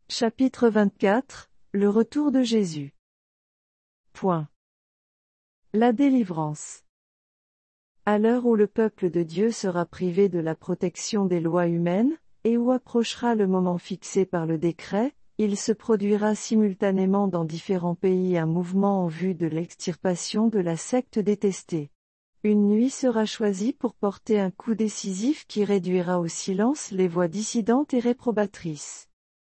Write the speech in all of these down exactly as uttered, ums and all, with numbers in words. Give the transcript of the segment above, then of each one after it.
Chapitre vingt-quatre, le retour de Jésus. Point. La délivrance. À l'heure où le peuple de Dieu sera privé de la protection des lois humaines, et où approchera le moment fixé par le décret, il se produira simultanément dans différents pays un mouvement en vue de l'extirpation de la secte détestée. Une nuit sera choisie pour porter un coup décisif qui réduira au silence les voix dissidentes et réprobatrices.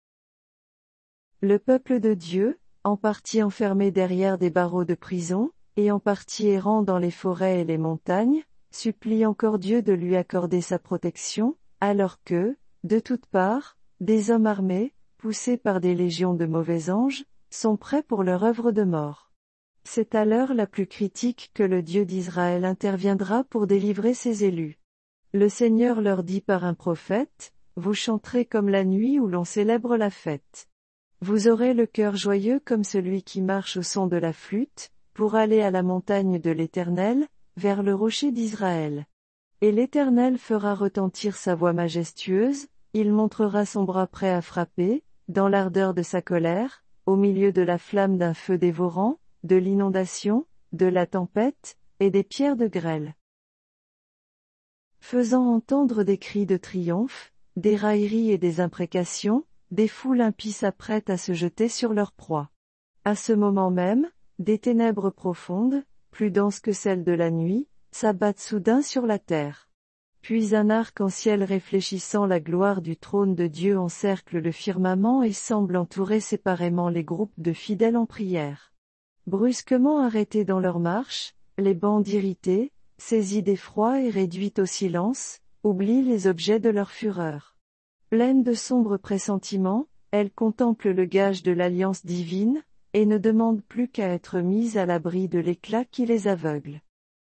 Le peuple de Dieu, en partie enfermé derrière des barreaux de prison, et en partie errant dans les forêts et les montagnes, supplie encore Dieu de lui accorder sa protection, alors que, de toutes parts, des hommes armés, poussés par des légions de mauvais anges, sont prêts pour leur œuvre de mort. C'est à l'heure la plus critique que le Dieu d'Israël interviendra pour délivrer ses élus. Le Seigneur leur dit par un prophète, « Vous chanterez comme la nuit où l'on célèbre la fête. Vous aurez le cœur joyeux comme celui qui marche au son de la flûte, pour aller à la montagne de l'Éternel, vers le rocher d'Israël. Et l'Éternel fera retentir sa voix majestueuse, il montrera son bras prêt à frapper, dans l'ardeur de sa colère, au milieu de la flamme d'un feu dévorant, de l'inondation, de la tempête, et des pierres de grêle. Faisant entendre des cris de triomphe, des railleries et des imprécations, des foules impies s'apprêtent à se jeter sur leur proie. À ce moment même, des ténèbres profondes, plus denses que celles de la nuit, s'abattent soudain sur la terre. Puis un arc-en-ciel réfléchissant la gloire du trône de Dieu encercle le firmament et semble entourer séparément les groupes de fidèles en prière. Brusquement arrêtés dans leur marche, les bandes irritées, saisies d'effroi et réduites au silence, oublient les objets de leur fureur. Pleines de sombres pressentiments, elles contemplent le gage de l'alliance divine, et ne demandent plus qu'à être mises à l'abri de l'éclat qui les aveugle.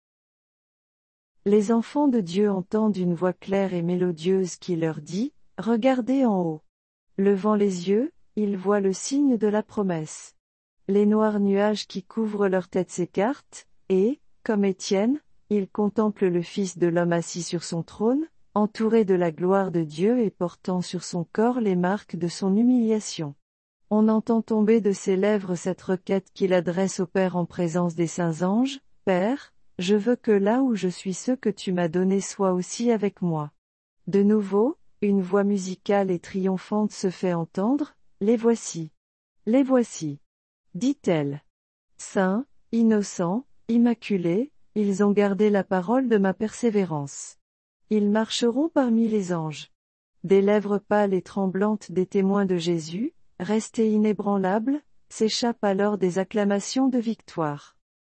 Les enfants de Dieu entendent une voix claire et mélodieuse qui leur dit, « Regardez en haut. » Levant les yeux, ils voient le signe de la promesse. Les noirs nuages qui couvrent leur tête s'écartent, et, comme Étienne, ils contemplent le Fils de l'homme assis sur son trône, entouré de la gloire de Dieu et portant sur son corps les marques de son humiliation. On entend tomber de ses lèvres cette requête qu'il adresse au Père en présence des saints anges, « Père, je veux que là où je suis ceux que tu m'as donnés soient aussi avec moi. » De nouveau, une voix musicale et triomphante se fait entendre, « Les voici. Les voici. » dit-elle. Saints, innocents, immaculés, ils ont gardé la parole de ma persévérance. Ils marcheront parmi les anges. Des lèvres pâles et tremblantes des témoins de Jésus, restés inébranlables, s'échappent alors des acclamations de victoire.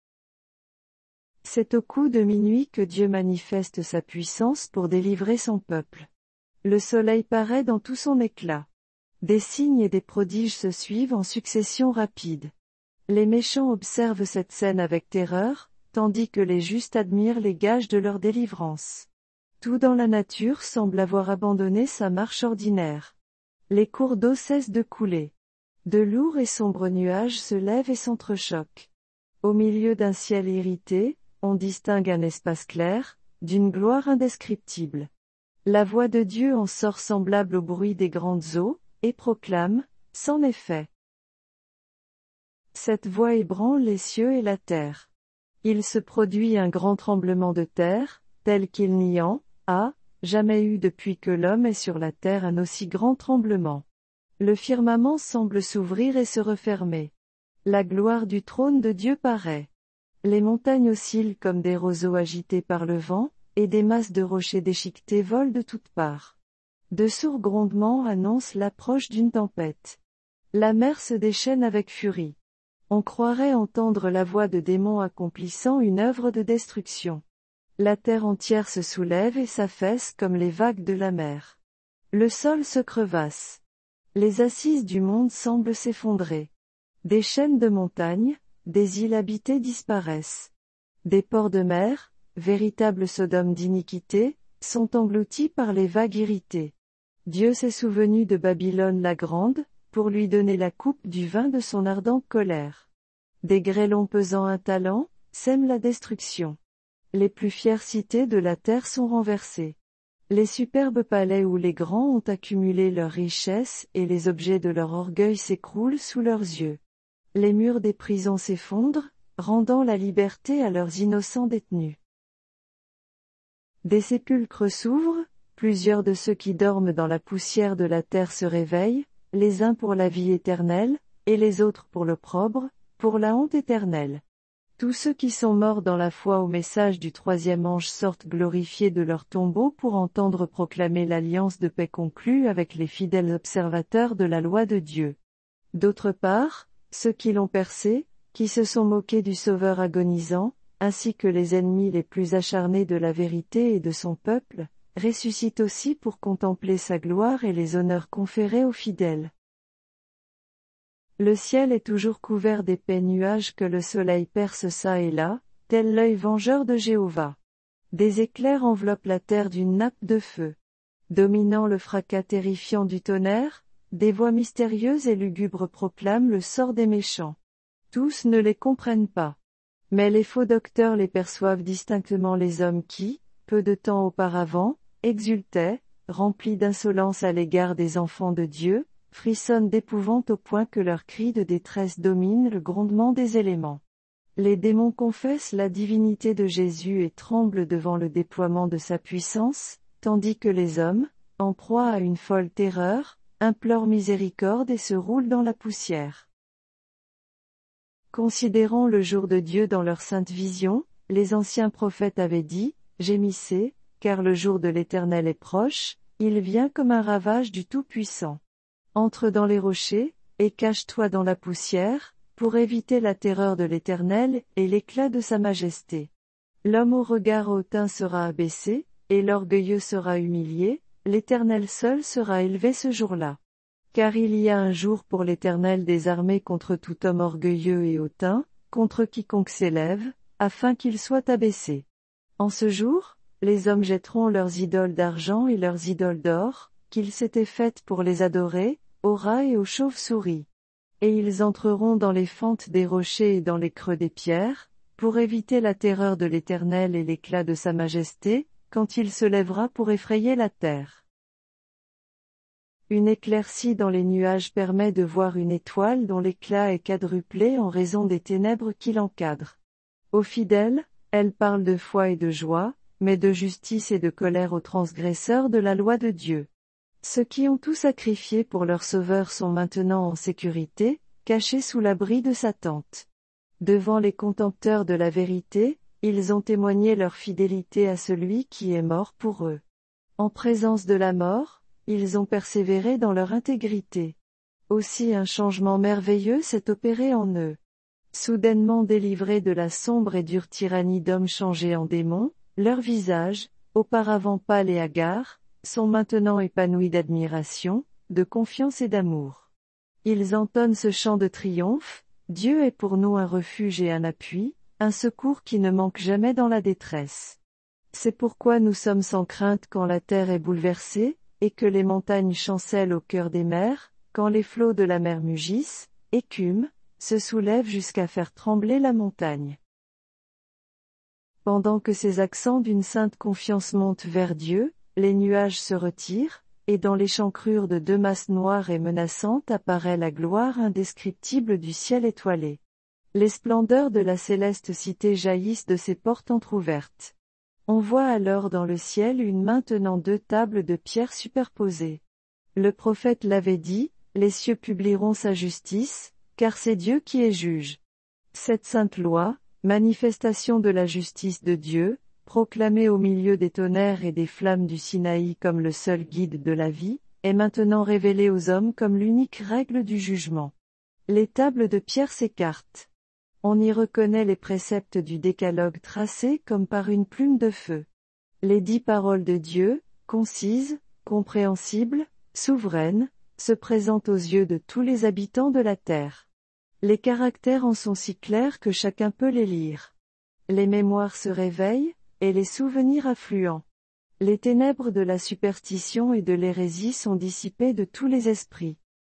C'est au coup de minuit que Dieu manifeste sa puissance pour délivrer son peuple. Le soleil paraît dans tout son éclat. Des signes et des prodiges se suivent en succession rapide. Les méchants observent cette scène avec terreur, tandis que les justes admirent les gages de leur délivrance. Tout dans la nature semble avoir abandonné sa marche ordinaire. Les cours d'eau cessent de couler. De lourds et sombres nuages se lèvent et s'entrechoquent. Au milieu d'un ciel irrité, on distingue un espace clair, d'une gloire indescriptible. La voix de Dieu en sort semblable au bruit des grandes eaux, et proclame, « C'en est fait. » Cette voix ébranle les cieux et la terre. Il se produit un grand tremblement de terre, tel qu'il n'y en a jamais eu depuis que l'homme est sur la terre un aussi grand tremblement. Le firmament semble s'ouvrir et se refermer. La gloire du trône de Dieu paraît. Les montagnes oscillent comme des roseaux agités par le vent, et des masses de rochers déchiquetés volent de toutes parts. De sourds grondements annoncent l'approche d'une tempête. La mer se déchaîne avec furie. On croirait entendre la voix de démons accomplissant une œuvre de destruction. La terre entière se soulève et s'affaisse comme les vagues de la mer. Le sol se crevasse. Les assises du monde semblent s'effondrer. Des chaînes de montagnes, des îles habitées disparaissent. Des ports de mer, véritables sodomes d'iniquité, sont engloutis par les vagues irritées. Dieu s'est souvenu de Babylone la grande, pour lui donner la coupe du vin de son ardente colère. Des grêlons pesant un talent, sèment la destruction. Les plus fières cités de la terre sont renversées. Les superbes palais où les grands ont accumulé leurs richesses et les objets de leur orgueil s'écroulent sous leurs yeux. Les murs des prisons s'effondrent, rendant la liberté à leurs innocents détenus. Des sépulcres s'ouvrent, plusieurs de ceux qui dorment dans la poussière de la terre se réveillent, les uns pour la vie éternelle, et les autres pour l'opprobre, pour la honte éternelle. Tous ceux qui sont morts dans la foi au message du troisième ange sortent glorifiés de leur tombeau pour entendre proclamer l'alliance de paix conclue avec les fidèles observateurs de la loi de Dieu. D'autre part, ceux qui l'ont percé, qui se sont moqués du Sauveur agonisant, ainsi que les ennemis les plus acharnés de la vérité et de son peuple, ressuscitent aussi pour contempler sa gloire et les honneurs conférés aux fidèles. Le ciel est toujours couvert d'épais nuages que le soleil perce çà et là, tel l'œil vengeur de Jéhovah. Des éclairs enveloppent la terre d'une nappe de feu. Dominant le fracas terrifiant du tonnerre, des voix mystérieuses et lugubres proclament le sort des méchants. Tous ne les comprennent pas. Mais les faux docteurs les perçoivent distinctement, les hommes qui, peu de temps auparavant, exultaient, remplis d'insolence à l'égard des enfants de Dieu, frissonnent d'épouvante au point que leurs cris de détresse dominent le grondement des éléments. Les démons confessent la divinité de Jésus et tremblent devant le déploiement de sa puissance, tandis que les hommes, en proie à une folle terreur, implorent miséricorde et se roulent dans la poussière. Considérant le jour de Dieu dans leur sainte vision, les anciens prophètes avaient dit, « Gémissez, car le jour de l'Éternel est proche, il vient comme un ravage du Tout-Puissant. Entre dans les rochers, et cache-toi dans la poussière, pour éviter la terreur de l'Éternel et l'éclat de sa majesté. L'homme au regard hautain sera abaissé, et l'orgueilleux sera humilié, l'Éternel seul sera élevé ce jour-là. Car il y a un jour pour l'Éternel des armées contre tout homme orgueilleux et hautain, contre quiconque s'élève, afin qu'il soit abaissé. En ce jour, les hommes jetteront leurs idoles d'argent et leurs idoles d'or, qu'ils s'étaient faites pour les adorer, aux rats et aux chauves-souris. Et ils entreront dans les fentes des rochers et dans les creux des pierres, pour éviter la terreur de l'Éternel et l'éclat de sa majesté, quand il se lèvera pour effrayer la terre. Une éclaircie dans les nuages permet de voir une étoile dont l'éclat est quadruplé en raison des ténèbres qui l'encadrent. Aux fidèles, elle parle de foi et de joie, mais de justice et de colère aux transgresseurs de la loi de Dieu. Ceux qui ont tout sacrifié pour leur Sauveur sont maintenant en sécurité, cachés sous l'abri de sa tente. Devant les contempteurs de la vérité, ils ont témoigné leur fidélité à celui qui est mort pour eux. En présence de la mort, ils ont persévéré dans leur intégrité. Aussi un changement merveilleux s'est opéré en eux. Soudainement délivrés de la sombre et dure tyrannie d'hommes changés en démons, leurs visages, auparavant pâles et hagards, sont maintenant épanouis d'admiration, de confiance et d'amour. Ils entonnent ce chant de triomphe, « Dieu est pour nous un refuge et un appui, un secours qui ne manque jamais dans la détresse. » C'est pourquoi nous sommes sans crainte quand la terre est bouleversée, et que les montagnes chancellent au cœur des mers, quand les flots de la mer mugissent, écument, se soulèvent jusqu'à faire trembler la montagne. Pendant que ces accents d'une sainte confiance montent vers Dieu, les nuages se retirent, et dans l'échancrure de deux masses noires et menaçantes apparaît la gloire indescriptible du ciel étoilé. Les splendeurs de la céleste cité jaillissent de ses portes entr'ouvertes. On voit alors dans le ciel une main tenant deux tables de pierre superposées. Le prophète l'avait dit, les cieux publieront sa justice, car c'est Dieu qui est juge. Cette sainte loi, manifestation de la justice de Dieu, proclamée au milieu des tonnerres et des flammes du Sinaï comme le seul guide de la vie, est maintenant révélée aux hommes comme l'unique règle du jugement. Les tables de pierre s'écartent. On y reconnaît les préceptes du décalogue tracés comme par une plume de feu. Les dix paroles de Dieu, concises, compréhensibles, souveraines, se présentent aux yeux de tous les habitants de la terre. Les caractères en sont si clairs que chacun peut les lire. Les mémoires se réveillent, et les souvenirs affluents. Les ténèbres de la superstition et de l'hérésie sont dissipées de tous les esprits.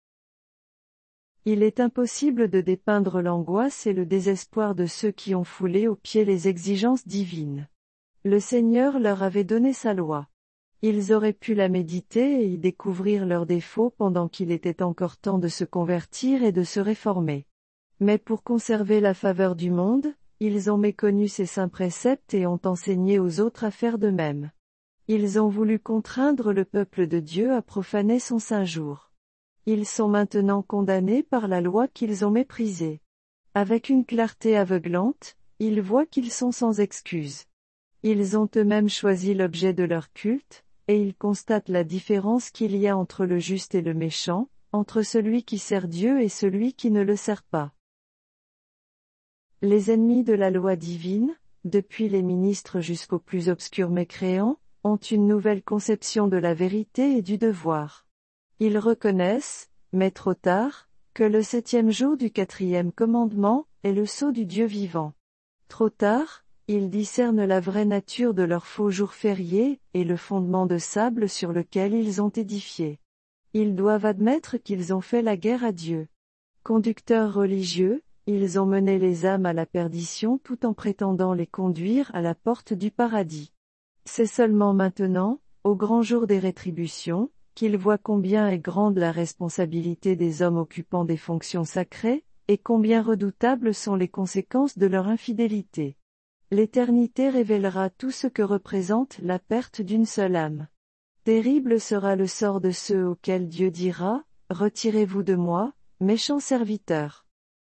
Il est impossible de dépeindre l'angoisse et le désespoir de ceux qui ont foulé aux pieds les exigences divines. Le Seigneur leur avait donné sa loi. Ils auraient pu la méditer et y découvrir leurs défauts pendant qu'il était encore temps de se convertir et de se réformer. Mais pour conserver la faveur du monde, ils ont méconnu ses saints préceptes et ont enseigné aux autres à faire de même. Ils ont voulu contraindre le peuple de Dieu à profaner son saint jour. Ils sont maintenant condamnés par la loi qu'ils ont méprisée. Avec une clarté aveuglante, ils voient qu'ils sont sans excuse. Ils ont eux-mêmes choisi l'objet de leur culte, et ils constatent la différence qu'il y a entre le juste et le méchant, entre celui qui sert Dieu et celui qui ne le sert pas. Les ennemis de la loi divine, depuis les ministres jusqu'aux plus obscurs mécréants, ont une nouvelle conception de la vérité et du devoir. Ils reconnaissent, mais trop tard, que le septième jour du quatrième commandement est le sceau du Dieu vivant. Trop tard, ils discernent la vraie nature de leur faux jour férié et le fondement de sable sur lequel ils ont édifié. Ils doivent admettre qu'ils ont fait la guerre à Dieu. Conducteurs religieux, ils ont mené les âmes à la perdition tout en prétendant les conduire à la porte du paradis. C'est seulement maintenant, au grand jour des rétributions, qu'ils voient combien est grande la responsabilité des hommes occupant des fonctions sacrées, et combien redoutables sont les conséquences de leur infidélité. L'éternité révélera tout ce que représente la perte d'une seule âme. Terrible sera le sort de ceux auxquels Dieu dira, « Retirez-vous de moi, méchants serviteurs ».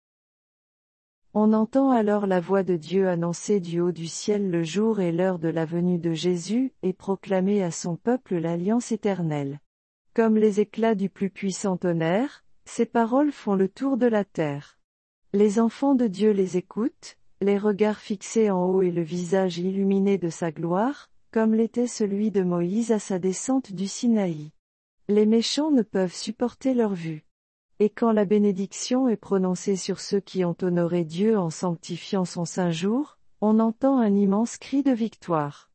On entend alors la voix de Dieu annoncer du haut du ciel le jour et l'heure de la venue de Jésus et proclamer à son peuple l'alliance éternelle. Comme les éclats du plus puissant tonnerre, ces paroles font le tour de la terre. Les enfants de Dieu les écoutent, les regards fixés en haut et le visage illuminé de sa gloire, comme l'était celui de Moïse à sa descente du Sinaï. Les méchants ne peuvent supporter leur vue. Et quand la bénédiction est prononcée sur ceux qui ont honoré Dieu en sanctifiant son saint jour, on entend un immense cri de victoire.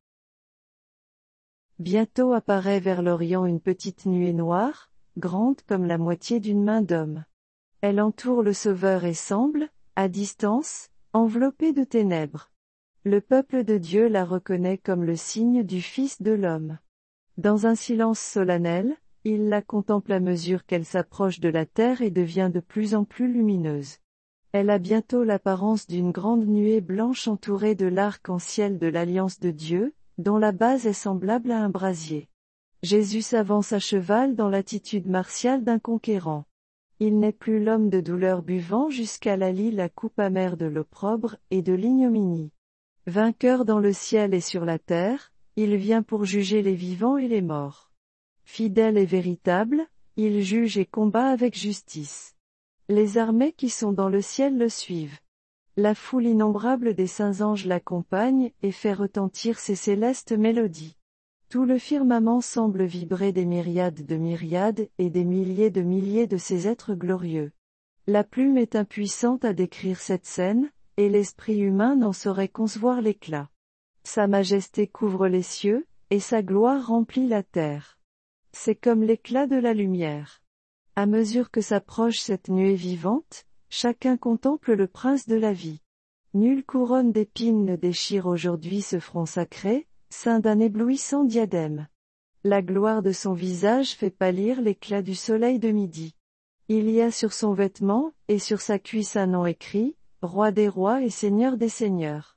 Bientôt apparaît vers l'Orient une petite nuée noire, grande comme la moitié d'une main d'homme. Elle entoure le Sauveur et semble, à distance, enveloppée de ténèbres. Le peuple de Dieu la reconnaît comme le signe du Fils de l'homme. Dans un silence solennel, il la contemple à mesure qu'elle s'approche de la terre et devient de plus en plus lumineuse. Elle a bientôt l'apparence d'une grande nuée blanche entourée de l'arc-en-ciel de l'alliance de Dieu, dont la base est semblable à un brasier. Jésus s'avance à cheval dans l'attitude martiale d'un conquérant. Il n'est plus l'homme de douleur buvant jusqu'à la lie la coupe amère de l'opprobre et de l'ignominie. Vainqueur dans le ciel et sur la terre, il vient pour juger les vivants et les morts. Fidèle et véritable, il juge et combat avec justice. Les armées qui sont dans le ciel le suivent. La foule innombrable des saints anges l'accompagne et fait retentir ses célestes mélodies. Tout le firmament semble vibrer des myriades de myriades et des milliers de milliers de ces êtres glorieux. La plume est impuissante à décrire cette scène, et l'esprit humain n'en saurait concevoir l'éclat. Sa majesté couvre les cieux, et sa gloire remplit la terre. C'est comme l'éclat de la lumière. À mesure que s'approche cette nuée vivante, chacun contemple le prince de la vie. Nulle couronne d'épines ne déchire aujourd'hui ce front sacré, ceint d'un éblouissant diadème. La gloire de son visage fait pâlir l'éclat du soleil de midi. Il y a sur son vêtement, et sur sa cuisse un nom écrit, Roi des rois et Seigneur des seigneurs.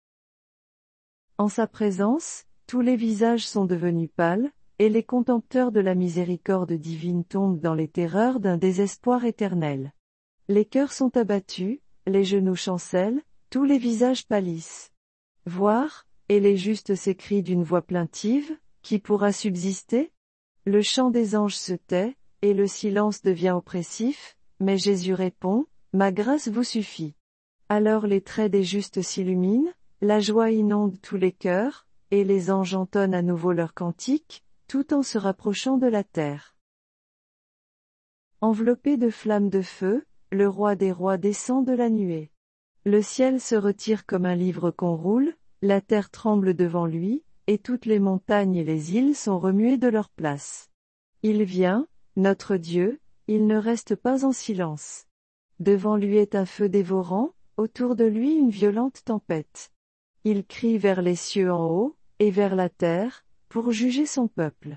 En sa présence, tous les visages sont devenus pâles, et les contempteurs de la miséricorde divine tombent dans les terreurs d'un désespoir éternel. Les cœurs sont abattus, les genoux chancellent, tous les visages pâlissent. Voir, et les justes s'écrient d'une voix plaintive, qui pourra subsister? Le chant des anges se tait, et le silence devient oppressif, mais Jésus répond, ma grâce vous suffit. Alors les traits des justes s'illuminent, la joie inonde tous les cœurs, et les anges entonnent à nouveau leurs cantiques, tout en se rapprochant de la terre. Enveloppé de flammes de feu, le roi des rois descend de la nuée. Le ciel se retire comme un livre qu'on roule, la terre tremble devant lui, et toutes les montagnes et les îles sont remuées de leur place. Il vient, notre Dieu, il ne reste pas en silence. Devant lui est un feu dévorant, autour de lui une violente tempête. Il crie vers les cieux en haut, et vers la terre, pour juger son peuple.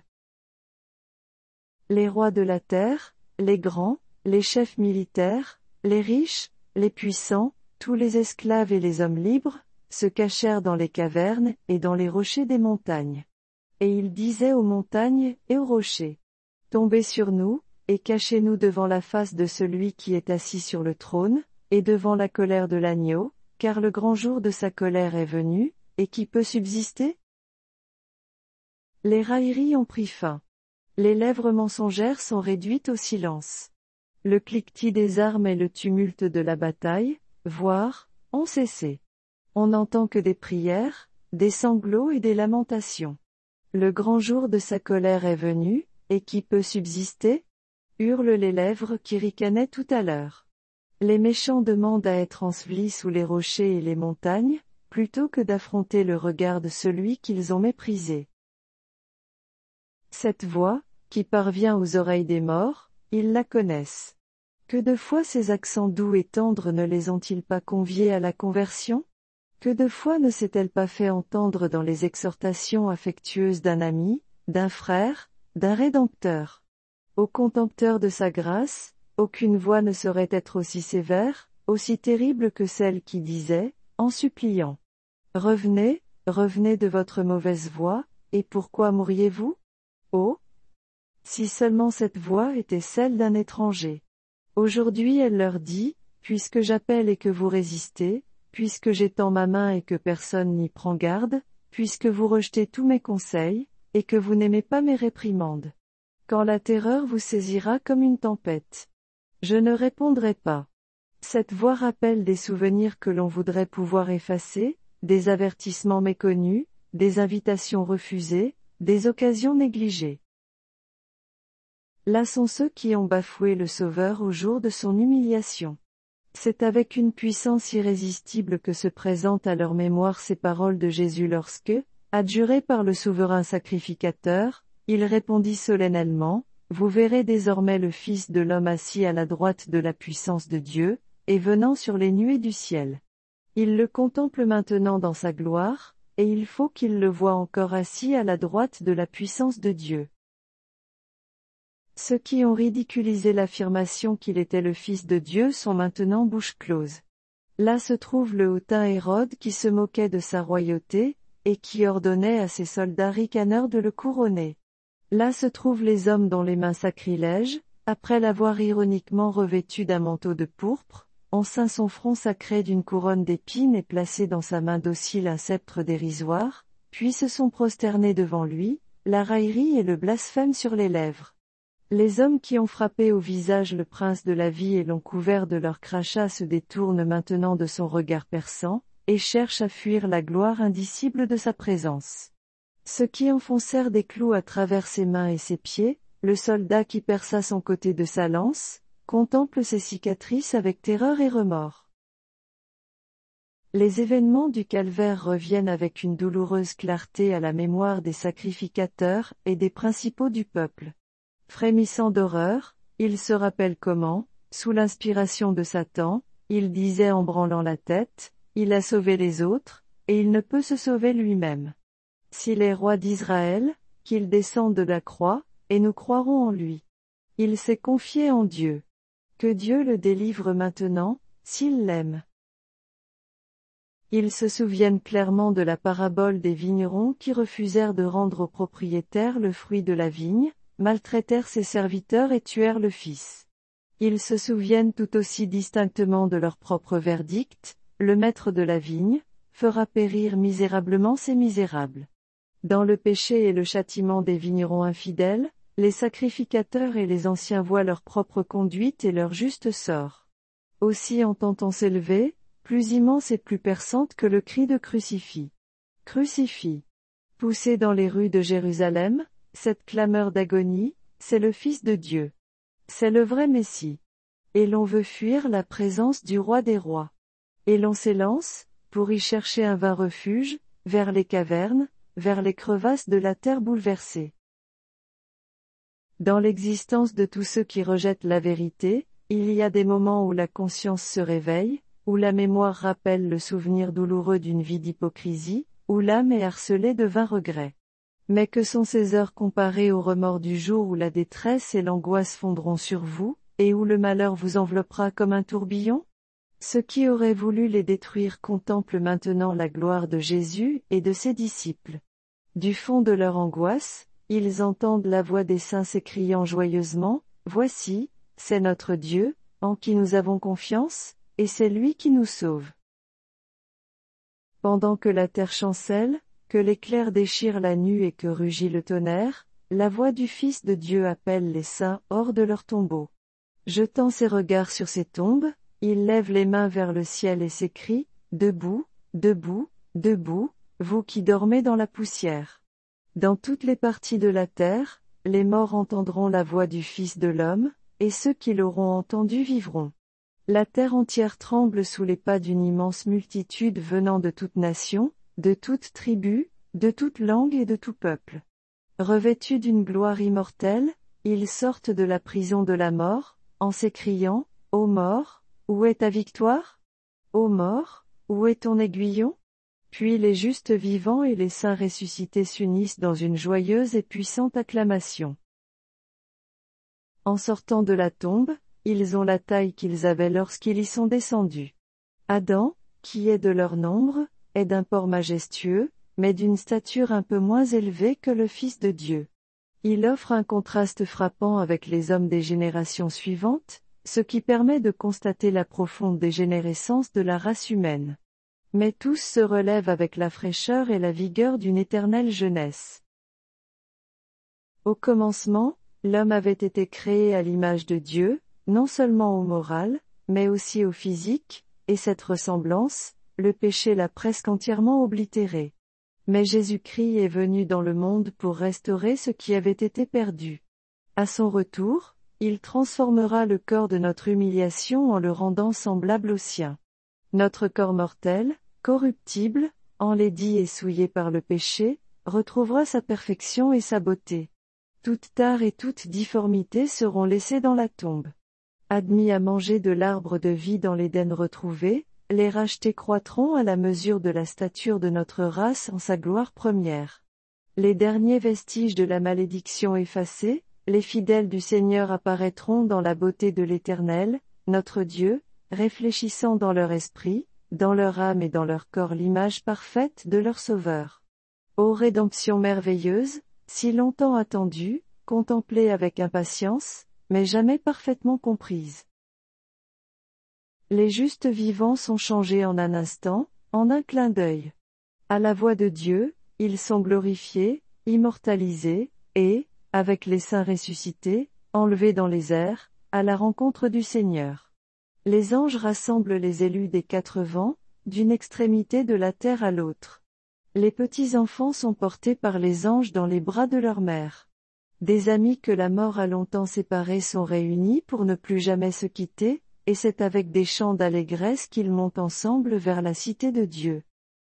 Les rois de la terre, les grands, les chefs militaires, les riches, les puissants, tous les esclaves et les hommes libres, se cachèrent dans les cavernes et dans les rochers des montagnes. Et ils disaient aux montagnes et aux rochers: Tombez sur nous, et cachez-nous devant la face de celui qui est assis sur le trône, et devant la colère de l'agneau, car le grand jour de sa colère est venu, et qui peut subsister? Les railleries ont pris fin. Les lèvres mensongères sont réduites au silence. Le cliquetis des armes et le tumulte de la bataille, voire, ont cessé. On n'entend que des prières, des sanglots et des lamentations. Le grand jour de sa colère est venu, et qui peut subsister? Hurlent les lèvres qui ricanaient tout à l'heure. Les méchants demandent à être ensevelis sous les rochers et les montagnes, plutôt que d'affronter le regard de celui qu'ils ont méprisé. Cette voix, qui parvient aux oreilles des morts, ils la connaissent. Que de fois ces accents doux et tendres ne les ont-ils pas conviés à la conversion? Que de fois ne s'est-elle pas fait entendre dans les exhortations affectueuses d'un ami, d'un frère, d'un Rédempteur? Ô contempteur de sa grâce, aucune voix ne saurait être aussi sévère, aussi terrible que celle qui disait, en suppliant: Revenez, revenez de votre mauvaise voie, et pourquoi mourriez-vous? Oh! Si seulement cette voix était celle d'un étranger. Aujourd'hui elle leur dit: Puisque j'appelle et que vous résistez, puisque j'étends ma main et que personne n'y prend garde, puisque vous rejetez tous mes conseils, et que vous n'aimez pas mes réprimandes. Quand la terreur vous saisira comme une tempête. Je ne répondrai pas. Cette voix rappelle des souvenirs que l'on voudrait pouvoir effacer, des avertissements méconnus, des invitations refusées, des occasions négligées. Là sont ceux qui ont bafoué le Sauveur au jour de son humiliation. C'est avec une puissance irrésistible que se présentent à leur mémoire ces paroles de Jésus lorsque, adjuré par le souverain sacrificateur, il répondit solennellement: Vous verrez désormais le Fils de l'homme assis à la droite de la puissance de Dieu, et venant sur les nuées du ciel. Il le contemple maintenant dans sa gloire, et il faut qu'il le voie encore assis à la droite de la puissance de Dieu. Ceux qui ont ridiculisé l'affirmation qu'il était le Fils de Dieu sont maintenant bouche close. Là se trouve le hautain Hérode qui se moquait de sa royauté, et qui ordonnait à ses soldats ricaneurs de le couronner. Là se trouvent les hommes dont les mains sacrilèges, après l'avoir ironiquement revêtu d'un manteau de pourpre, ont ceint son front sacré d'une couronne d'épines et placé dans sa main docile un sceptre dérisoire, puis se sont prosternés devant lui, la raillerie et le blasphème sur les lèvres. Les hommes qui ont frappé au visage le prince de la vie et l'ont couvert de leurs crachats se détournent maintenant de son regard perçant, et cherchent à fuir la gloire indicible de sa présence. Ceux qui enfoncèrent des clous à travers ses mains et ses pieds, le soldat qui perça son côté de sa lance, contemple ses cicatrices avec terreur et remords. Les événements du calvaire reviennent avec une douloureuse clarté à la mémoire des sacrificateurs et des principaux du peuple. Frémissant d'horreur, ils se rappellent comment, sous l'inspiration de Satan, il disait en branlant la tête: Il a sauvé les autres, et il ne peut se sauver lui-même. S'il est roi d'Israël, qu'il descende de la croix, et nous croirons en lui. Il s'est confié en Dieu. Que Dieu le délivre maintenant, s'il l'aime. Ils se souviennent clairement de la parabole des vignerons qui refusèrent de rendre au propriétaire le fruit de la vigne, maltraitèrent ses serviteurs et tuèrent le fils. Ils se souviennent tout aussi distinctement de leur propre verdict: le maître de la vigne fera périr misérablement ses misérables. Dans le péché et le châtiment des vignerons infidèles, les sacrificateurs et les anciens voient leur propre conduite et leur juste sort. Aussi entend-on s'élever, plus immense et plus perçante que le cri de Crucifix. Crucifix. Poussé dans les rues de Jérusalem, cette clameur d'agonie, c'est le Fils de Dieu. C'est le vrai Messie. Et l'on veut fuir la présence du Roi des Rois. Et l'on s'élance, pour y chercher un vain refuge, vers les cavernes, vers les crevasses de la terre bouleversée. Dans l'existence de tous ceux qui rejettent la vérité, il y a des moments où la conscience se réveille, où la mémoire rappelle le souvenir douloureux d'une vie d'hypocrisie, où l'âme est harcelée de vains regrets. Mais que sont ces heures comparées au remords du jour où la détresse et l'angoisse fondront sur vous, et où le malheur vous enveloppera comme un tourbillon? Ceux qui auraient voulu les détruire contemplent maintenant la gloire de Jésus et de ses disciples. Du fond de leur angoisse, ils entendent la voix des saints s'écriant joyeusement, « Voici, c'est notre Dieu, en qui nous avons confiance, et c'est lui qui nous sauve. » Pendant que la terre chancelle, que l'éclair déchire la nue et que rugit le tonnerre, la voix du Fils de Dieu appelle les saints hors de leur tombeau. Jetant ses regards sur ces tombes, il lève les mains vers le ciel et s'écrie, « Debout, debout, debout, vous qui dormez dans la poussière. » Dans toutes les parties de la terre, les morts entendront la voix du Fils de l'homme, et ceux qui l'auront entendu vivront. La terre entière tremble sous les pas d'une immense multitude venant de toute nation, de toute tribu, de toute langue et de tout peuple. Revêtus d'une gloire immortelle, ils sortent de la prison de la mort, en s'écriant, « Ô mort, où est ta victoire? Ô mort, où est ton aiguillon ?» Puis les justes vivants et les saints ressuscités s'unissent dans une joyeuse et puissante acclamation. En sortant de la tombe, ils ont la taille qu'ils avaient lorsqu'ils y sont descendus. Adam, qui est de leur nombre, est d'un port majestueux, mais d'une stature un peu moins élevée que le Fils de Dieu. Il offre un contraste frappant avec les hommes des générations suivantes, ce qui permet de constater la profonde dégénérescence de la race humaine. Mais tous se relèvent avec la fraîcheur et la vigueur d'une éternelle jeunesse. Au commencement, l'homme avait été créé à l'image de Dieu, non seulement au moral, mais aussi au physique, et cette ressemblance, le péché l'a presque entièrement oblitérée. Mais Jésus-Christ est venu dans le monde pour restaurer ce qui avait été perdu. À son retour, il transformera le corps de notre humiliation en le rendant semblable au sien. Notre corps mortel, corruptible, enlaidi et souillé par le péché, retrouvera sa perfection et sa beauté. Toute tare et toute difformité seront laissées dans la tombe. Admis à manger de l'arbre de vie dans l'Éden retrouvé, les rachetés croîtront à la mesure de la stature de notre race en sa gloire première. Les derniers vestiges de la malédiction effacés, les fidèles du Seigneur apparaîtront dans la beauté de l'Éternel, notre Dieu, réfléchissant dans leur esprit, dans leur âme et dans leur corps l'image parfaite de leur Sauveur. Ô rédemption merveilleuse, si longtemps attendue, contemplée avec impatience, mais jamais parfaitement comprise. Les justes vivants sont changés en un instant, en un clin d'œil. À la voix de Dieu, ils sont glorifiés, immortalisés, et, avec les saints ressuscités, enlevés dans les airs, à la rencontre du Seigneur. Les anges rassemblent les élus des quatre vents, d'une extrémité de la terre à l'autre. Les petits enfants sont portés par les anges dans les bras de leur mère. Des amis que la mort a longtemps séparés sont réunis pour ne plus jamais se quitter, et c'est avec des chants d'allégresse qu'ils montent ensemble vers la cité de Dieu.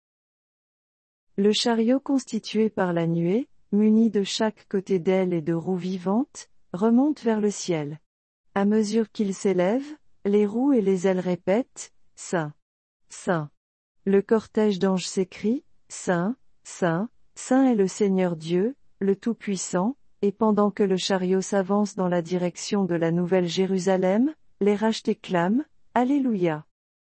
Le chariot constitué par la nuée, muni de chaque côté d'ailes et de roues vivantes, remonte vers le ciel. À mesure qu'il s'élève, les roues et les ailes répètent, « Saint, Saint ». Le cortège d'anges s'écrie, « Saint, Saint, Saint est le Seigneur Dieu, le Tout-Puissant », et pendant que le chariot s'avance dans la direction de la Nouvelle Jérusalem, les rachetés clament, « Alléluia ».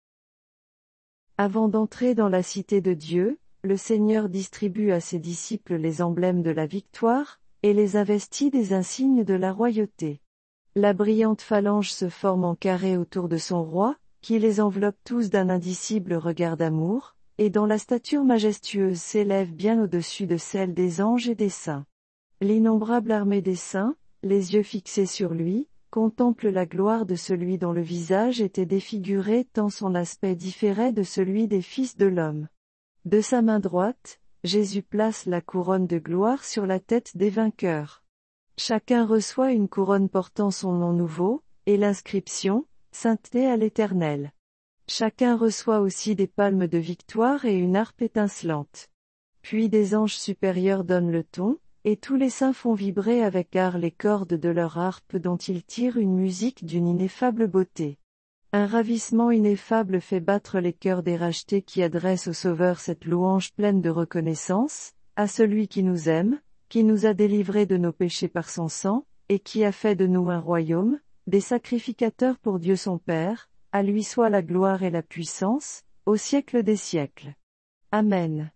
Avant d'entrer dans la cité de Dieu, le Seigneur distribue à ses disciples les emblèmes de la victoire, et les investit des insignes de la royauté. La brillante phalange se forme en carré autour de son roi, qui les enveloppe tous d'un indicible regard d'amour, et dont la stature majestueuse s'élève bien au-dessus de celle des anges et des saints. L'innombrable armée des saints, les yeux fixés sur lui, contemple la gloire de celui dont le visage était défiguré tant son aspect différait de celui des fils de l'homme. De sa main droite, Jésus place la couronne de gloire sur la tête des vainqueurs. Chacun reçoit une couronne portant son nom nouveau, et l'inscription « Sainteté à l'Éternel ». Chacun reçoit aussi des palmes de victoire et une harpe étincelante. Puis des anges supérieurs donnent le ton, et tous les saints font vibrer avec art les cordes de leur harpe dont ils tirent une musique d'une ineffable beauté. Un ravissement ineffable fait battre les cœurs des rachetés qui adressent au Sauveur cette louange pleine de reconnaissance, à celui qui nous aime, qui nous a délivrés de nos péchés par son sang, et qui a fait de nous un royaume, des sacrificateurs pour Dieu son Père, à lui soit la gloire et la puissance, au siècle des siècles. Amen.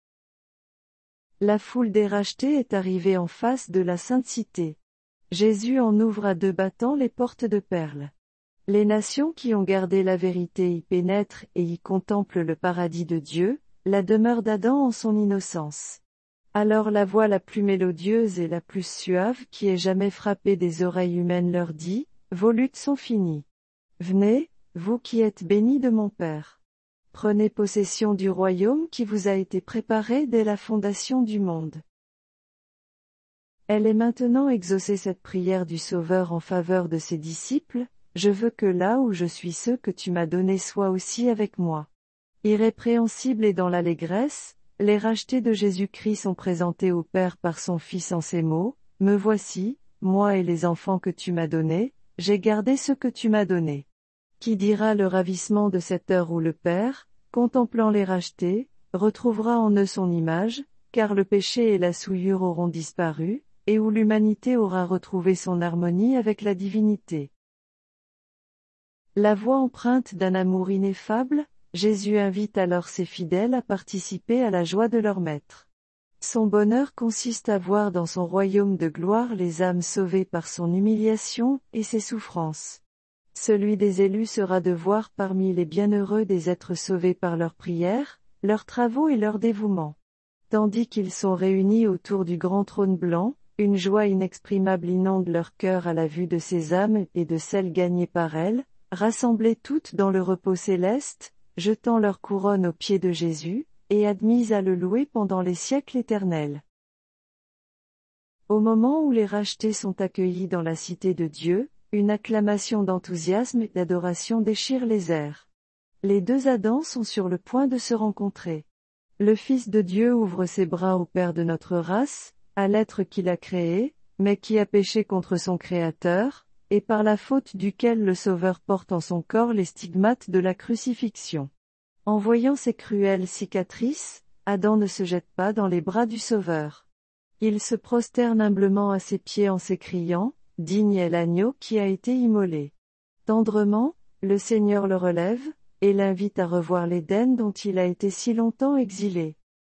La foule des rachetés est arrivée en face de la sainte cité. Jésus en ouvre à deux battants les portes de perles. Les nations qui ont gardé la vérité y pénètrent et y contemplent le paradis de Dieu, la demeure d'Adam en son innocence. Alors la voix la plus mélodieuse et la plus suave qui ait jamais frappé des oreilles humaines leur dit, « Vos luttes sont finies. Venez, vous qui êtes bénis de mon Père. Prenez possession du royaume qui vous a été préparé dès la fondation du monde. » Elle est maintenant exaucée cette prière du Sauveur en faveur de ses disciples, « Je veux que là où je suis ceux que tu m'as donnés soient aussi avec moi. » Irrépréhensibles et dans l'allégresse, les rachetés de Jésus-Christ sont présentés au Père par son Fils en ces mots, « Me voici, moi et les enfants que tu m'as donnés, j'ai gardé ce que tu m'as donné. » Qui dira le ravissement de cette heure où le Père, contemplant les rachetés, retrouvera en eux son image, car le péché et la souillure auront disparu, et où l'humanité aura retrouvé son harmonie avec la divinité. La voix empreinte d'un amour ineffable, Jésus invite alors ses fidèles à participer à la joie de leur Maître. Son bonheur consiste à voir dans son royaume de gloire les âmes sauvées par son humiliation et ses souffrances. Celui des élus sera de voir parmi les bienheureux des êtres sauvés par leurs prières, leurs travaux et leur dévouement. Tandis qu'ils sont réunis autour du grand trône blanc, une joie inexprimable inonde leur cœur à la vue de ces âmes et de celles gagnées par elles, rassemblées toutes dans le repos céleste, jetant leur couronne aux pieds de Jésus, et admises à le louer pendant les siècles éternels. Au moment où les rachetés sont accueillis dans la cité de Dieu, une acclamation d'enthousiasme et d'adoration déchire les airs. Les deux Adams sont sur le point de se rencontrer. Le Fils de Dieu ouvre ses bras au Père de notre race, à l'être qu'il a créé, mais qui a péché contre son Créateur, et par la faute duquel le Sauveur porte en son corps les stigmates de la crucifixion. En voyant ces cruelles cicatrices, Adam ne se jette pas dans les bras du Sauveur. Il se prosterne humblement à ses pieds en s'écriant, « Digne est l'agneau qui a été immolé. » Tendrement, le Seigneur le relève, et l'invite à revoir l'Éden dont il a été si longtemps exilé.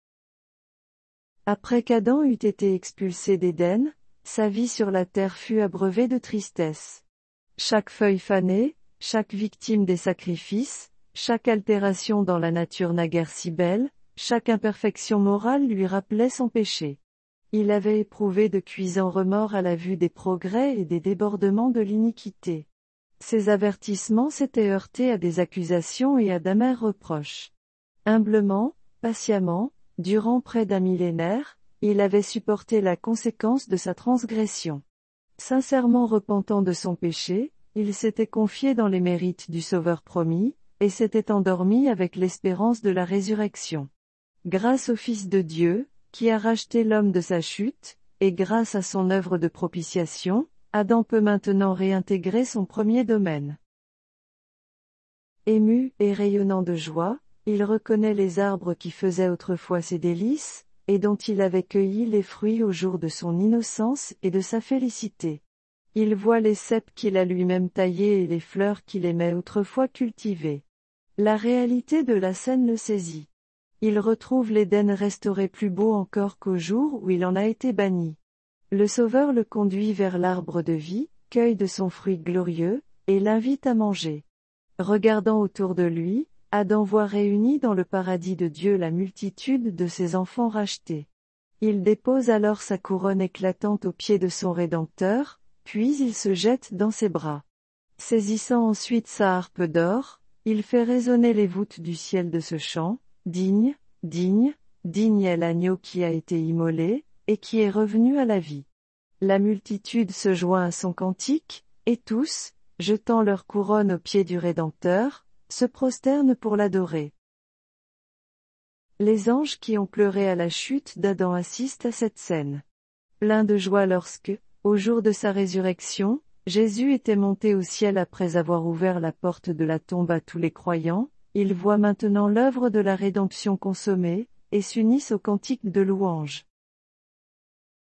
Après qu'Adam eut été expulsé d'Éden, sa vie sur la terre fut abreuvée de tristesse. Chaque feuille fanée, chaque victime des sacrifices, chaque altération dans la nature naguère si belle, chaque imperfection morale lui rappelait son péché. Il avait éprouvé de cuisants remords à la vue des progrès et des débordements de l'iniquité. Ses avertissements s'étaient heurtés à des accusations et à d'amers reproches. Humblement, patiemment, durant près d'un millénaire, il avait supporté la conséquence de sa transgression. Sincèrement repentant de son péché, il s'était confié dans les mérites du Sauveur promis, et s'était endormi avec l'espérance de la résurrection. Grâce au Fils de Dieu, qui a racheté l'homme de sa chute, et grâce à son œuvre de propitiation, Adam peut maintenant réintégrer son premier domaine. Ému et rayonnant de joie, il reconnaît les arbres qui faisaient autrefois ses délices, et dont il avait cueilli les fruits au jour de son innocence et de sa félicité. Il voit les cèpes qu'il a lui-même taillés et les fleurs qu'il aimait autrefois cultiver. La réalité de la scène le saisit. Il retrouve l'Éden restauré plus beau encore qu'au jour où il en a été banni. Le Sauveur le conduit vers l'arbre de vie, cueille de son fruit glorieux, et l'invite à manger. Regardant autour de lui, Adam voit réunis dans le paradis de Dieu la multitude de ses enfants rachetés. Il dépose alors sa couronne éclatante aux pieds de son Rédempteur, puis il se jette dans ses bras. Saisissant ensuite sa harpe d'or, il fait résonner les voûtes du ciel de ce chant, « Digne, digne, digne est l'agneau qui a été immolé, et qui est revenu à la vie. » La multitude se joint à son cantique, et tous, jetant leur couronne aux pieds du Rédempteur, se prosternent pour l'adorer. Les anges qui ont pleuré à la chute d'Adam assistent à cette scène. Pleins de joie lorsque, au jour de sa résurrection, Jésus était monté au ciel après avoir ouvert la porte de la tombe à tous les croyants, ils voient maintenant l'œuvre de la rédemption consommée, et s'unissent au cantique de louange.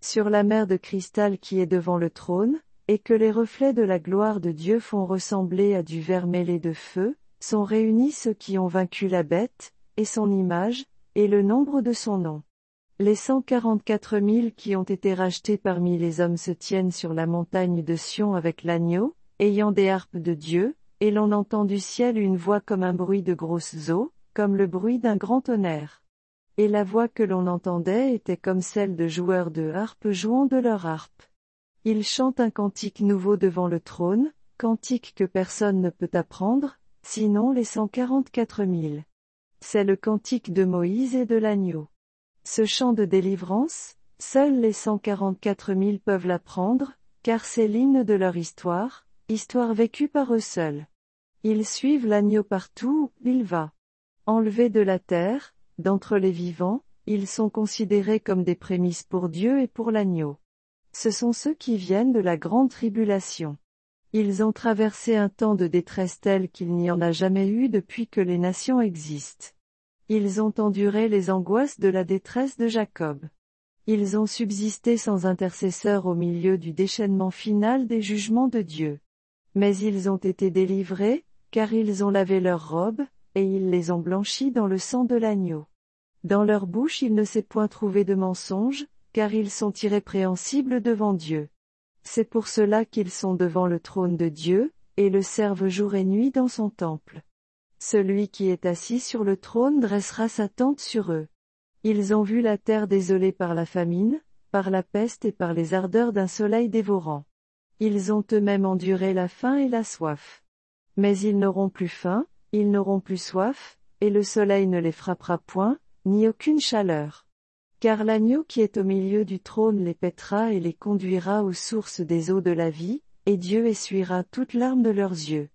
sur la mer de cristal qui est devant le trône, et que les reflets de la gloire de Dieu font ressembler à du verre mêlé de feu, sont réunis ceux qui ont vaincu la bête, et son image, et le nombre de son nom. Les cent quarante-quatre mille qui ont été rachetés parmi les hommes se tiennent sur la montagne de Sion avec l'agneau, ayant des harpes de Dieu, et l'on entend du ciel une voix comme un bruit de grosses eaux, comme le bruit d'un grand tonnerre. Et la voix que l'on entendait était comme celle de joueurs de harpe jouant de leur harpe. Ils chantent un cantique nouveau devant le trône, cantique que personne ne peut apprendre, sinon les cent quarante-quatre mille. C'est le cantique de Moïse et de l'agneau. Ce chant de délivrance, seuls les cent quarante-quatre mille peuvent l'apprendre, car c'est l'hymne de leur histoire, histoire vécue par eux seuls. Ils suivent l'agneau partout où il va. Enlevés de la terre, d'entre les vivants, ils sont considérés comme des prémices pour Dieu et pour l'agneau. Ce sont ceux qui viennent de la grande tribulation. Ils ont traversé un temps de détresse tel qu'il n'y en a jamais eu depuis que les nations existent. Ils ont enduré les angoisses de la détresse de Jacob. Ils ont subsisté sans intercesseur au milieu du déchaînement final des jugements de Dieu. Mais ils ont été délivrés, car ils ont lavé leurs robes, et ils les ont blanchis dans le sang de l'agneau. Dans leur bouche il ne s'est point trouvé de mensonge, car ils sont irrépréhensibles devant Dieu. C'est pour cela qu'ils sont devant le trône de Dieu, et le servent jour et nuit dans son temple. Celui qui est assis sur le trône dressera sa tente sur eux. Ils ont vu la terre désolée par la famine, par la peste et par les ardeurs d'un soleil dévorant. Ils ont eux-mêmes enduré la faim et la soif. Mais ils n'auront plus faim, ils n'auront plus soif, et le soleil ne les frappera point, ni aucune chaleur. Car l'agneau qui est au milieu du trône les paîtra et les conduira aux sources des eaux de la vie, et Dieu essuiera toute larme de leurs yeux.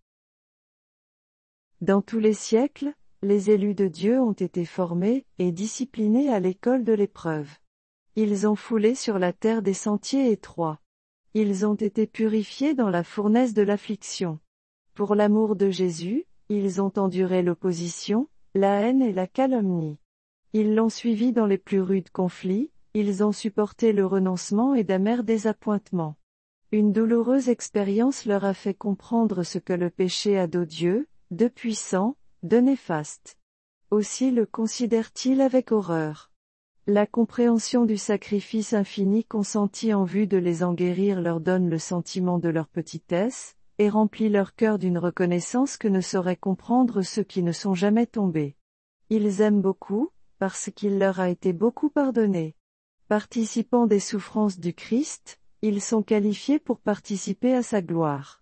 Dans tous les siècles, les élus de Dieu ont été formés et disciplinés à l'école de l'épreuve. Ils ont foulé sur la terre des sentiers étroits. Ils ont été purifiés dans la fournaise de l'affliction. Pour l'amour de Jésus, ils ont enduré l'opposition, la haine et la calomnie. Ils l'ont suivi dans les plus rudes conflits, ils ont supporté le renoncement et d'amers désappointements. Une douloureuse expérience leur a fait comprendre ce que le péché a d'odieux, de puissant, de néfaste. Aussi le considèrent-ils avec horreur. La compréhension du sacrifice infini consenti en vue de les en guérir leur donne le sentiment de leur petitesse, et remplit leur cœur d'une reconnaissance que ne sauraient comprendre ceux qui ne sont jamais tombés. Ils aiment beaucoup, parce qu'il leur a été beaucoup pardonné. Participant des souffrances du Christ, ils sont qualifiés pour participer à sa gloire.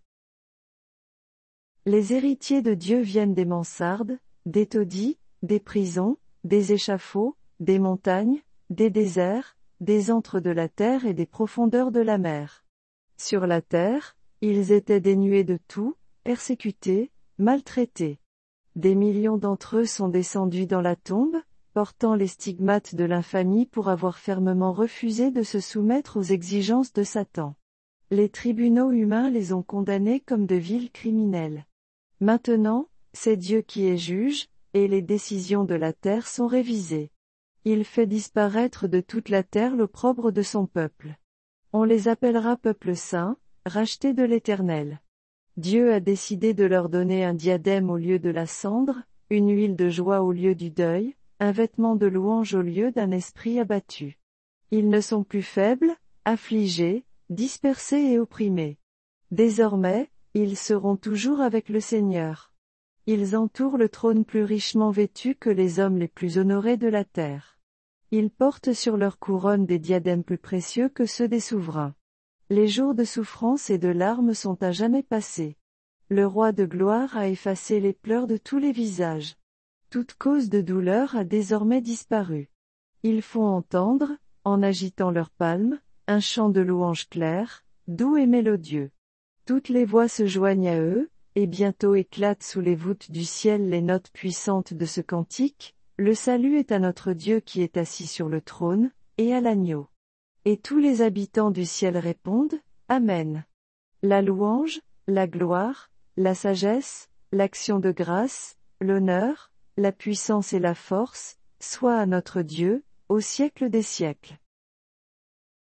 Les héritiers de Dieu viennent des mansardes, des taudis, des prisons, des échafauds, des montagnes, des déserts, des antres de la terre et des profondeurs de la mer. Sur la terre, ils étaient dénués de tout, persécutés, maltraités. Des millions d'entre eux sont descendus dans la tombe, portant les stigmates de l'infamie pour avoir fermement refusé de se soumettre aux exigences de Satan. Les tribunaux humains les ont condamnés comme de vils criminels. Maintenant, c'est Dieu qui est juge, et les décisions de la terre sont révisées. Il fait disparaître de toute la terre l'opprobre de son peuple. On les appellera peuple saint, racheté de l'Éternel. Dieu a décidé de leur donner un diadème au lieu de la cendre, une huile de joie au lieu du deuil, un vêtement de louange au lieu d'un esprit abattu. Ils ne sont plus faibles, affligés, dispersés et opprimés. Désormais, ils seront toujours avec le Seigneur. Ils entourent le trône plus richement vêtu que les hommes les plus honorés de la terre. Ils portent sur leur couronne des diadèmes plus précieux que ceux des souverains. Les jours de souffrance et de larmes sont à jamais passés. Le roi de gloire a effacé les pleurs de tous les visages. Toute cause de douleur a désormais disparu. Ils font entendre, en agitant leurs palmes, un chant de louange clair, doux et mélodieux. Toutes les voix se joignent à eux, et bientôt éclatent sous les voûtes du ciel les notes puissantes de ce cantique, le salut est à notre Dieu qui est assis sur le trône, et à l'agneau. Et tous les habitants du ciel répondent, Amen. La louange, la gloire, la sagesse, l'action de grâce, l'honneur, la puissance et la force, soient à notre Dieu, au siècle des siècles.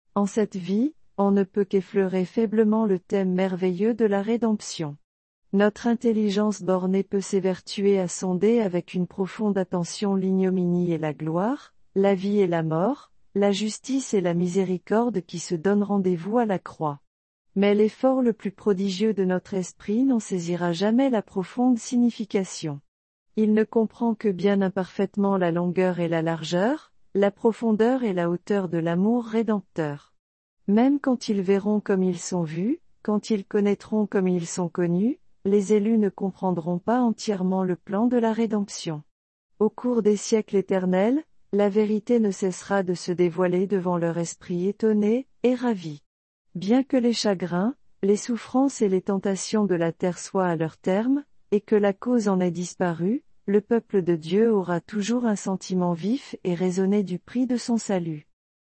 En cette vie, on ne peut qu'effleurer faiblement le thème merveilleux de la rédemption. Notre intelligence bornée peut s'évertuer à sonder avec une profonde attention l'ignominie et la gloire, la vie et la mort, la justice et la miséricorde qui se donnent rendez-vous à la croix. Mais l'effort le plus prodigieux de notre esprit n'en saisira jamais la profonde signification. Il ne comprend que bien imparfaitement la longueur et la largeur, la profondeur et la hauteur de l'amour rédempteur. Même quand ils verront comme ils sont vus, quand ils connaîtront comme ils sont connus, les élus ne comprendront pas entièrement le plan de la rédemption. Au cours des siècles éternels, la vérité ne cessera de se dévoiler devant leur esprit étonné et ravi. Bien que les chagrins, les souffrances et les tentations de la terre soient à leur terme, et que la cause en ait disparu, le peuple de Dieu aura toujours un sentiment vif et raisonné du prix de son salut.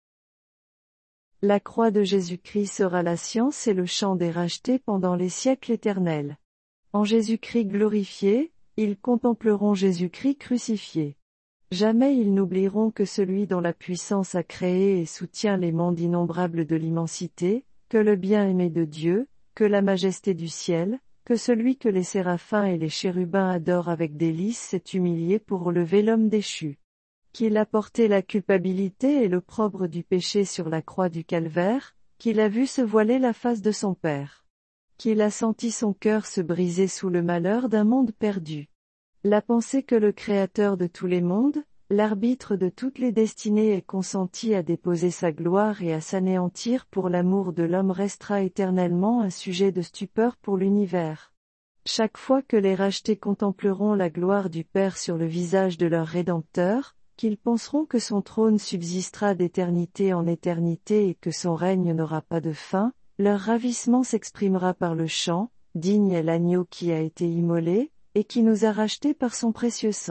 La croix de Jésus-Christ sera la science et le chant des rachetés pendant les siècles éternels. En Jésus-Christ glorifié, ils contempleront Jésus-Christ crucifié. Jamais ils n'oublieront que celui dont la puissance a créé et soutient les mondes innombrables de l'immensité, que le bien-aimé de Dieu, que la majesté du ciel, que celui que les séraphins et les chérubins adorent avec délice s'est humilié pour relever l'homme déchu. Qu'il a porté la culpabilité et l'opprobre du péché sur la croix du calvaire, qu'il a vu se voiler la face de son Père. Qu'il a senti son cœur se briser sous le malheur d'un monde perdu. La pensée que le Créateur de tous les mondes, l'arbitre de toutes les destinées ait consenti à déposer sa gloire et à s'anéantir pour l'amour de l'homme restera éternellement un sujet de stupeur pour l'univers. Chaque fois que les rachetés contempleront la gloire du Père sur le visage de leur Rédempteur, qu'ils penseront que son trône subsistera d'éternité en éternité et que son règne n'aura pas de fin, leur ravissement s'exprimera par le chant, « Digne est l'agneau qui a été immolé, et qui nous a rachetés par son précieux sang. »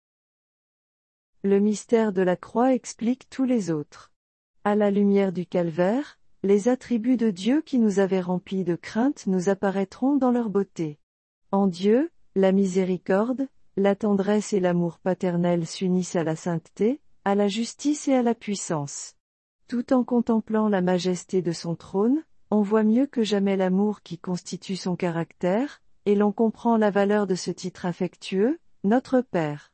Le mystère de la croix explique tous les autres. À la lumière du calvaire, les attributs de Dieu qui nous avaient remplis de crainte nous apparaîtront dans leur beauté. En Dieu, la miséricorde, la tendresse et l'amour paternel s'unissent à la sainteté, à la justice et à la puissance. Tout en contemplant la majesté de son trône, on voit mieux que jamais l'amour qui constitue son caractère, et l'on comprend la valeur de ce titre affectueux, notre Père.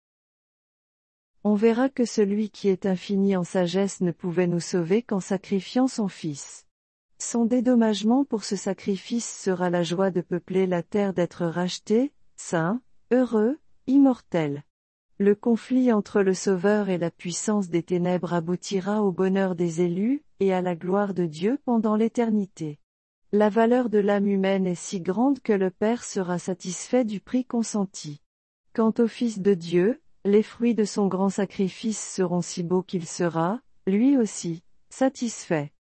On verra que celui qui est infini en sagesse ne pouvait nous sauver qu'en sacrifiant son Fils. Son dédommagement pour ce sacrifice sera la joie de peupler la terre d'être rachetés, saints, heureux, immortels. Le conflit entre le Sauveur et la puissance des ténèbres aboutira au bonheur des élus, et à la gloire de Dieu pendant l'éternité. La valeur de l'âme humaine est si grande que le Père sera satisfait du prix consenti. Quant au Fils de Dieu, les fruits de son grand sacrifice seront si beaux qu'il sera, lui aussi, satisfait.